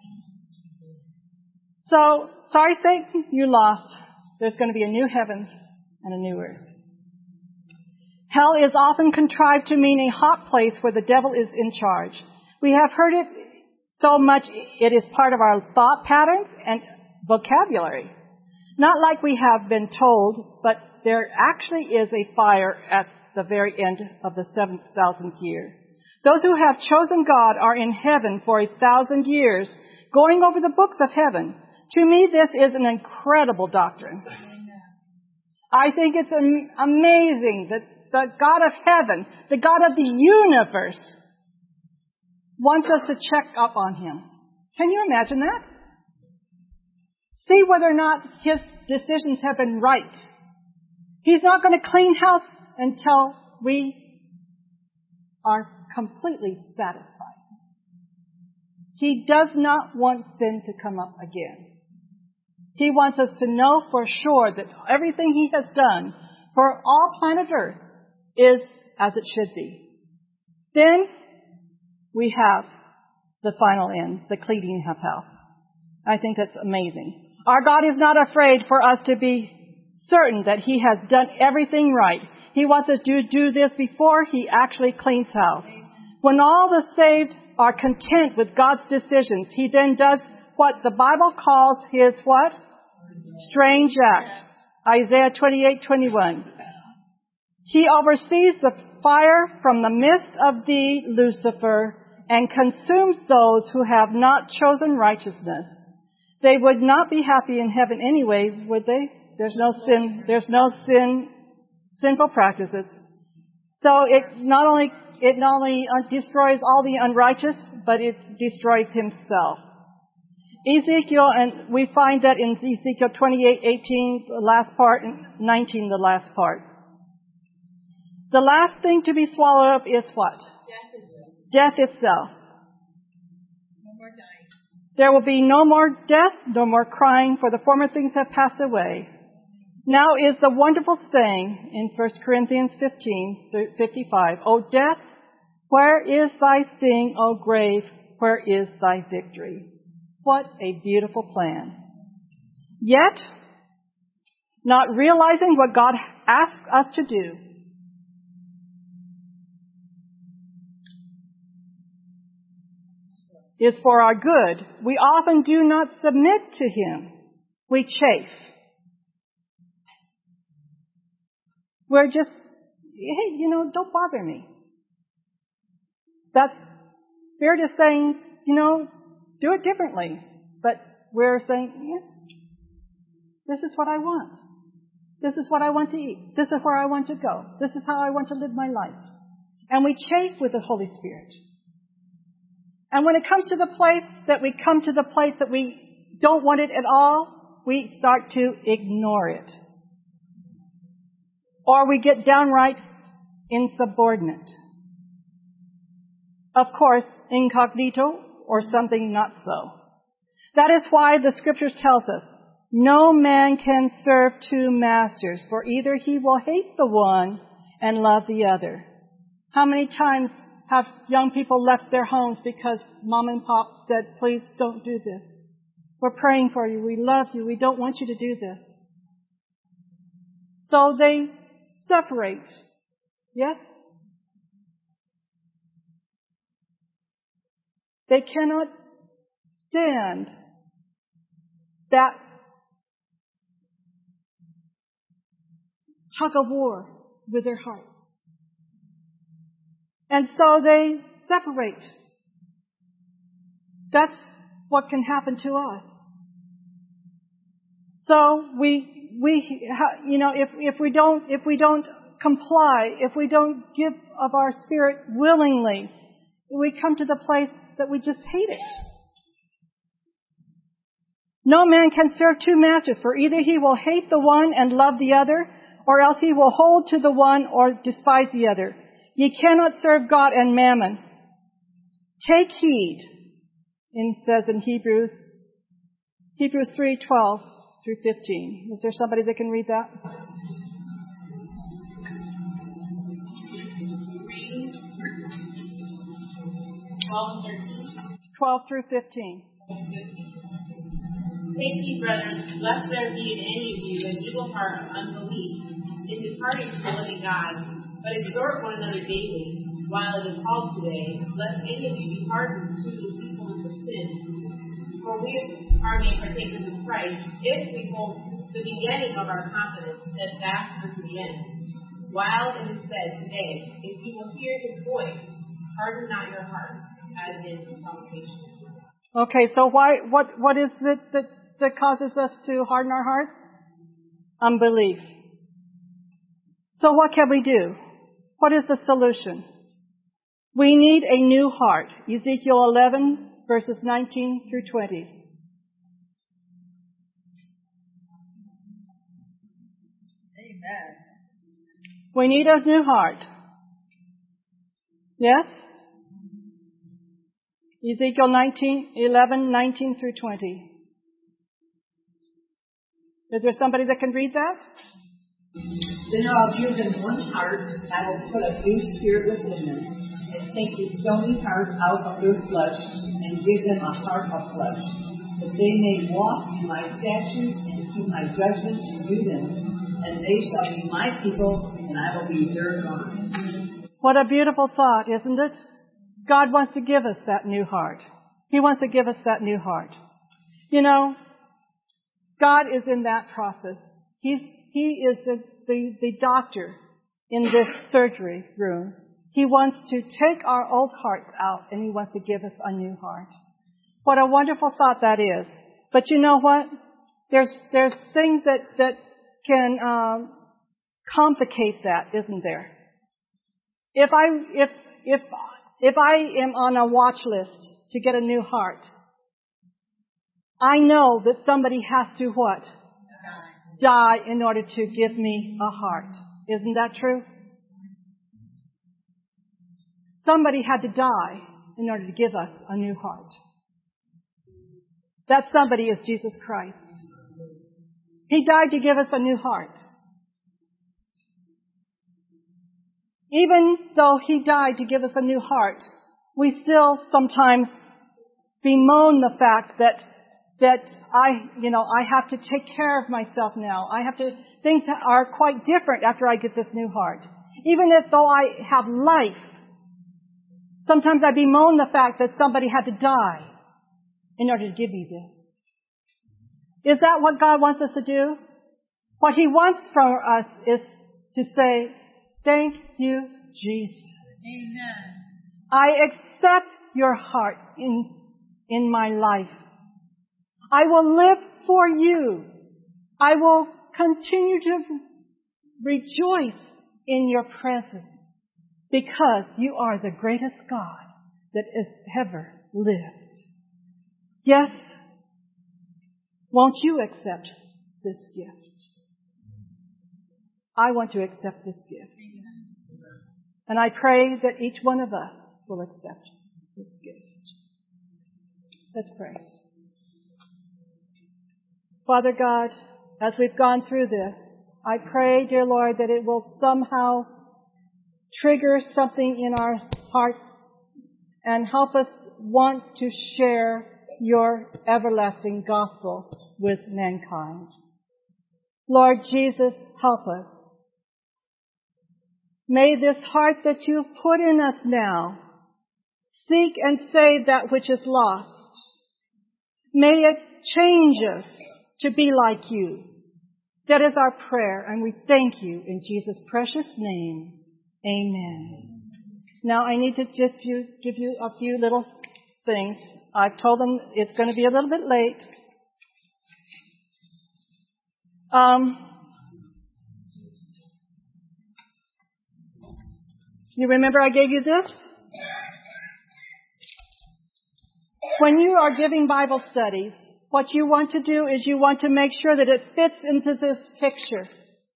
So, sorry, Satan, you lost. There's going to be a new heaven and a new earth. Hell is often contrived to mean a hot place where the devil is in charge. We have heard it so much it is part of our thought patterns and vocabulary. Not like we have been told, but there actually is a fire at the very end of the 7,000th year. Those who have chosen God are in heaven for 1,000 years, going over the books of heaven. To me, this is an incredible doctrine. I think it's amazing that the God of heaven, the God of the universe, wants us to check up on Him. Can you imagine that? See whether or not His decisions have been right. He's not going to clean house until we are completely satisfied. He does not want sin to come up again. He wants us to know for sure that everything He has done for all planet Earth is as it should be. Then we have the final end, the cleaning of house. I think that's amazing. Our God is not afraid for us to be certain that He has done everything right. He wants us to do this before He actually cleans house. When all the saved are content with God's decisions, He then does what the Bible calls His what? Strange act. Isaiah 28:21. He oversees the fire from the midst of thee, Lucifer, and consumes those who have not chosen righteousness. They would not be happy in heaven anyway, would they? There's no sin, sinful practices. So it not only destroys all the unrighteous, but it destroys Himself. Ezekiel, and we find that in Ezekiel 28:18, the last part, and 19, the last part. The last thing to be swallowed up is what? Death itself. No more dying. There will be no more death, no more crying, for the former things have passed away. Now is the wonderful saying in 1 Corinthians 15:55, O death, where is thy sting? O grave, where is thy victory? What a beautiful plan. Yet, not realizing what God asks us to do, is for our good, we often do not submit to Him. We chafe. We're just, hey, don't bother me. That's Spirit is saying, do it differently. But we're saying, yes, this is what I want. This is what I want to eat. This is where I want to go. This is how I want to live my life. And we chafe with the Holy Spirit. And when it comes to the place that we come to the place that we don't want it at all, we start to ignore it. Or we get downright insubordinate. of course, incognito or something not so. That is why the Scriptures tells us, no man can serve two masters, for either he will hate the one and love the other. How many times have young people left their homes because mom and pop said, please don't do this. We're praying for you. We love you. We don't want you to do this. So they separate. Yes? They cannot stand that tug of war with their hearts. And so they separate. That's what can happen to us. So if we don't comply, if we don't give of our spirit willingly, we come to the place that we just hate it. No man can serve two masters, for either he will hate the one and love the other, or else he will hold to the one or despise the other. Ye cannot serve God and mammon. Take heed, it says in Hebrews 3:12 through 15. Is there somebody that can read that? 12 through 15. Take heed, brethren, lest there be in any of you an evil heart of unbelief in departing from the living God, but exhort one another daily, while it is called today, lest any of you be hardened through the deceitfulness of sin. For we are made partakers of Christ, if we hold the beginning of our confidence steadfast unto the end. While it is said today, if you will hear his voice, harden not your hearts, as in provocation. Okay, so what is it that causes us to harden our hearts? Unbelief. So what can we do? What is the solution? We need a new heart. Ezekiel 11, verses 19 through 20. Amen. We need a new heart. Yes? Ezekiel 11, 19 through 20. Is there somebody that can read that? Then I'll give them one heart, and I will put a new spirit within them, and take the stony heart out of their flesh, and give them a heart of flesh, that they may walk in my statutes and keep my judgments and do them, and they shall be my people, and I will be their God. What a beautiful thought, isn't it? God wants to give us that new heart. He wants to give us that new heart. You know, God is in that process. He is the doctor in this surgery room. He wants to take our old hearts out, and He wants to give us a new heart. What a wonderful thought that is. But you know what? There's things that can complicate that, isn't there? If I am on a watch list to get a new heart, I know that somebody has to what? Die in order to give me a heart. Isn't that true? Somebody had to die in order to give us a new heart. That somebody is Jesus Christ. He died to give us a new heart. Even though He died to give us a new heart, we still sometimes bemoan the fact that I have to take care of myself now. Things are quite different after I get this new heart. Even if though I have life, sometimes I bemoan the fact that somebody had to die in order to give me this. Is that what God wants us to do? What He wants from us is to say, thank you, Jesus. Amen. I accept your heart in my life. I will live for you. I will continue to rejoice in your presence because you are the greatest God that has ever lived. Yes, won't you accept this gift? I want to accept this gift. And I pray that each one of us will accept Let's pray. Father God, as we've gone through this, I pray, dear Lord, that it will somehow trigger something in our hearts and help us want to share your everlasting gospel with mankind. Lord Jesus, help us. May this heart that you've put in us now seek and save that which is lost. May it change us to be like you. That is our prayer, and we thank you in Jesus' precious name. Amen. Now I need to just give you a few little things. I've told them it's going to be a little bit late. You remember I gave you this? When you are giving Bible studies, what you want to do is you want to make sure that it fits into this picture.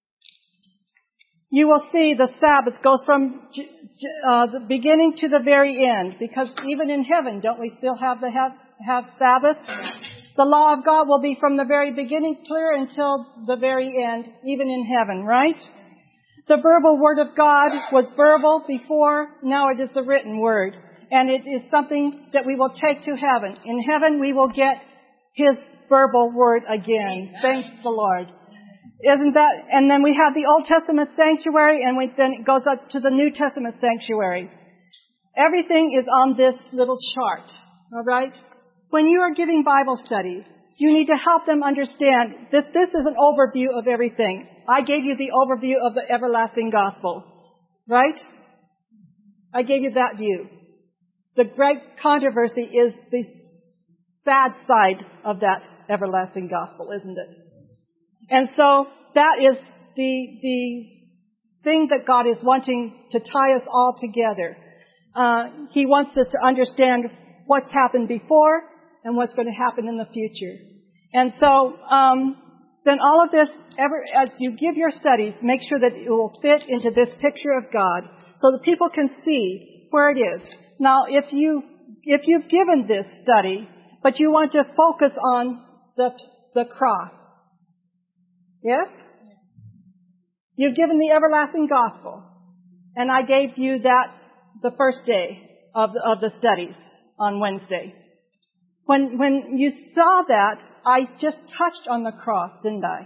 You will see the Sabbath goes from the beginning to the very end, because even in heaven, don't we still have Sabbath? The law of God will be from the very beginning clear until the very end, even in heaven, right? The verbal word of God was verbal before, now it is the written word. And it is something that we will take to heaven. In heaven we will get His verbal word again. Thank the Lord. Isn't that? And then we have the Old Testament sanctuary, and then it goes up to the New Testament sanctuary. Everything is on this little chart. All right? When you are giving Bible studies, you need to help them understand that this is an overview of everything. I gave you the overview of the everlasting gospel. Right? I gave you that view. The great controversy is the sad side of that everlasting gospel, isn't it? And so that is the thing that God is wanting to tie us all together. He wants us to understand what's happened before and what's going to happen in the future. And so then all of this, as you give your studies, make sure that it will fit into this picture of God so that people can see where it is. Now, if you've given this study, but you want to focus on the cross, yes? You've given the everlasting gospel, and I gave you that the first day of the studies on Wednesday. When you saw that, I just touched on the cross, didn't I?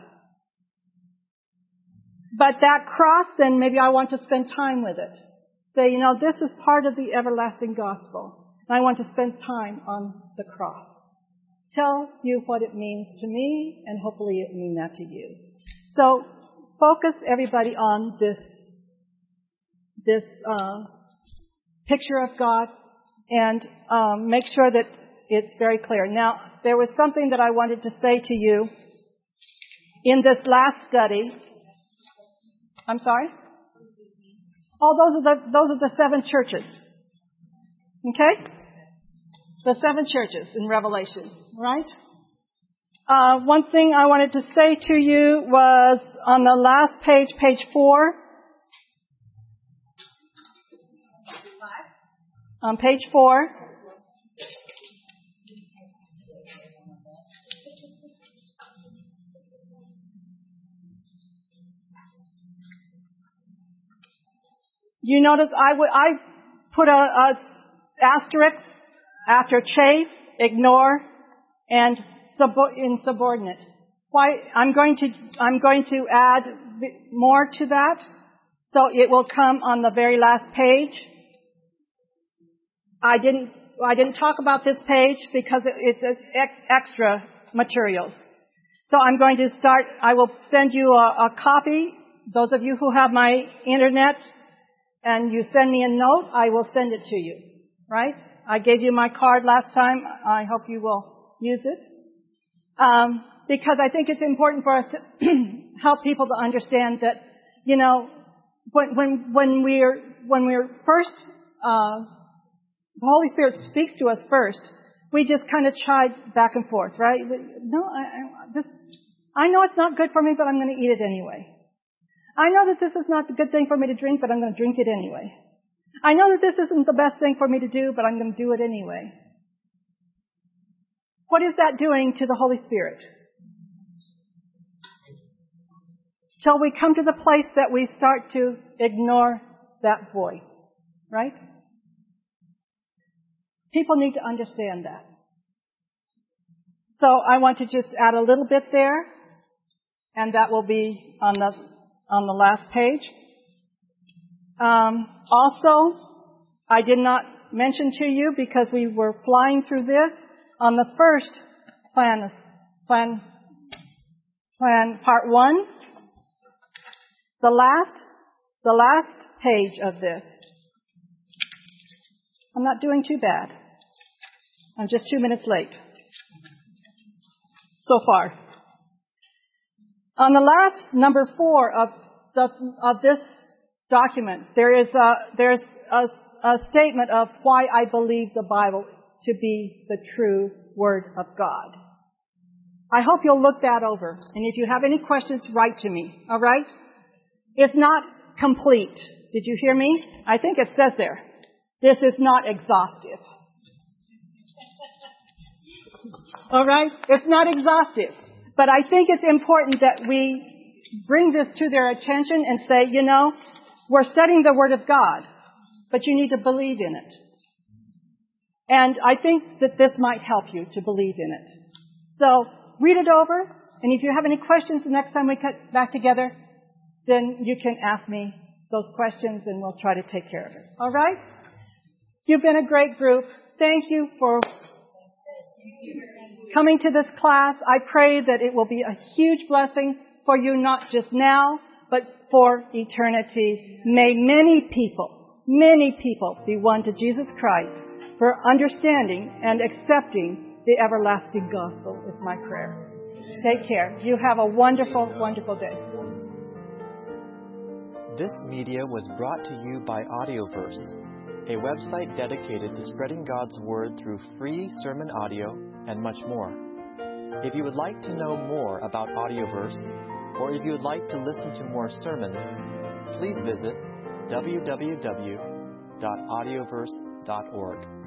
But that cross, then maybe I want to spend time with it. Say, this is part of the everlasting gospel. And I want to spend time on the cross. Tell you what it means to me, and hopefully it means that to you. So, focus everybody on this picture of God, and make sure that it's very clear. Now, there was something that I wanted to say to you in this last study. I'm sorry? Oh, those are the 7 churches. Okay? The 7 churches in Revelation, right? One thing I wanted to say to you was on the last page, page 4. On page 4. You notice I put a asterisk after chafe, ignore, and insubordinate. Why? I'm going to add more to that, so it will come on the very last page. I didn't talk about this page because it's extra materials. So I'm going to start. I will send you a copy. Those of you who have my internet, and you send me a note, I will send it to you. Right? I gave you my card last time. I hope you will use it. Because I think it's important for us to help people to understand that, when we're first, the Holy Spirit speaks to us first, we just kind of chide back and forth, right? No, I know it's not good for me, but I'm going to eat it anyway. I know that this is not a good thing for me to drink, but I'm going to drink it anyway. I know that this isn't the best thing for me to do, but I'm going to do it anyway. What is that doing to the Holy Spirit? Till we come to the place that we start to ignore that voice, right? People need to understand that. So I want to just add a little bit there, and that will be on the last page. Also, I did not mention to you, because we were flying through this, on the first plan part 1, the last page of this. I'm not doing too bad. I'm just 2 minutes late so far. On the last number 4 of this document, there's a statement of why I believe the Bible to be the true Word of God. I hope you'll look that over. And if you have any questions, write to me. All right? It's not complete. Did you hear me? I think it says there. This is not exhaustive. All right? It's not exhaustive. But I think it's important that we bring this to their attention and say, we're studying the Word of God, but you need to believe in it. And I think that this might help you to believe in it. So read it over, and if you have any questions the next time we get back together, then you can ask me those questions and we'll try to take care of it. All right? You've been a great group. Thank you for coming to this class. I pray that it will be a huge blessing for you, not just now, but for eternity. May many people be won to Jesus Christ for understanding and accepting the everlasting gospel is my prayer. Take care. You have a wonderful, wonderful day. This media was brought to you by Audioverse, a website dedicated to spreading God's Word through free sermon audio and much more. If you would like to know more about Audioverse, or if you would like to listen to more sermons, please visit www.audioverse.org.